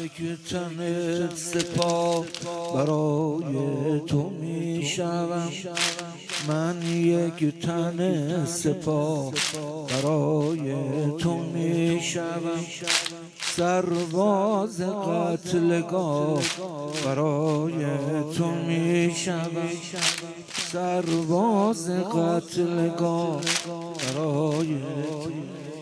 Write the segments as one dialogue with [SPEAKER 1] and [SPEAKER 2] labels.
[SPEAKER 1] یک تن سپاه برای تو میشوم، من یک تن سپاه برای تو میشوم، سرباز قتلگاه برای تو میشوم، سرباز قتلگاه برای تو.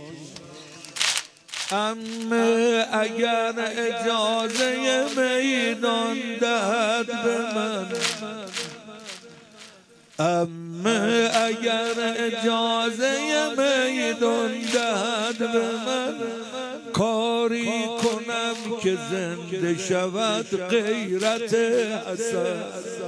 [SPEAKER 1] عمه اگر اجازه میدان دهد به من، عمه اگر اجازه میدان دهد به من، کاری کنم که زنده شود غیرت حسن.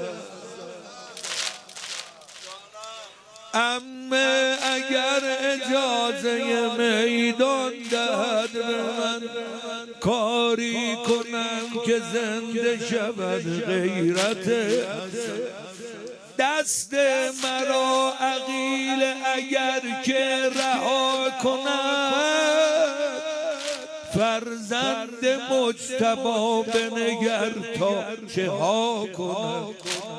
[SPEAKER 1] عمه اگر اجازه میدان دهد به من، کاری کنم که زنده شود غیرت حسن. دست مرا عقیل اگر که رها کند، فرزند مجتبی بنگر تا چه ها کند.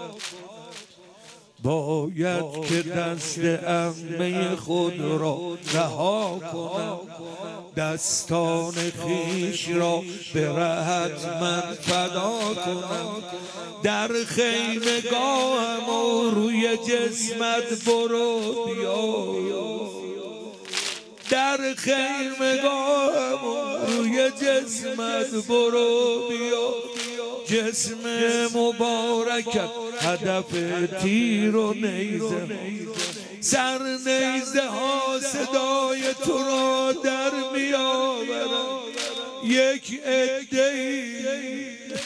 [SPEAKER 1] باید که دست عمه خود را رها کنم، دستان خویش را به رهت من فدا کنم. در خیمگاهم و روی جسمت برو بیا، در خیمگاهم و روی جسمت برو بیا. جسم مبارکت هدف تیر و نیزه، سر نیزه ها صدای تو را در می آورد. یک عده‌ای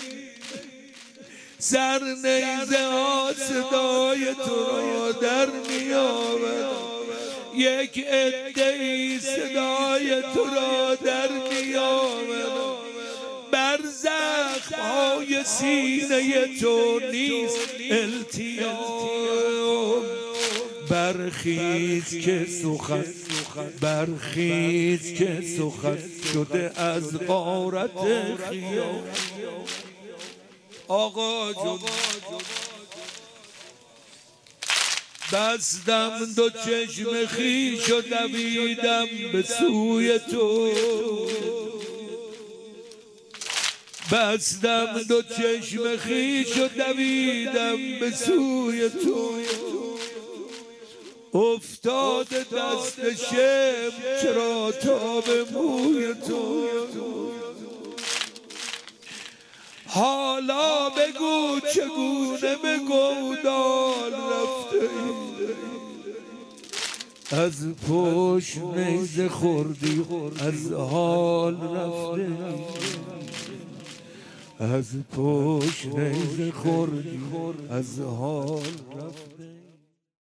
[SPEAKER 1] سر نیزه ها صدای تو را در می آورد، یک عده‌ای صدای تو را در می آورد. بر زخم‌های سینه تو نیست التیام، برخیز که سخن، برخیز که سخن شده از غارت خیام. آقا جون بستم دو چشم خویش و دویدم به سوی تو، بستم دو چشم خویش و دویدم به سوی تو. افتاد دست شم چرا تا به موی تو، حالا بگو چگونه به گودال رفته ای، از پشت نیزه خوردی از حال رفته ای، از پشت نیزه خوردی از حال رفته.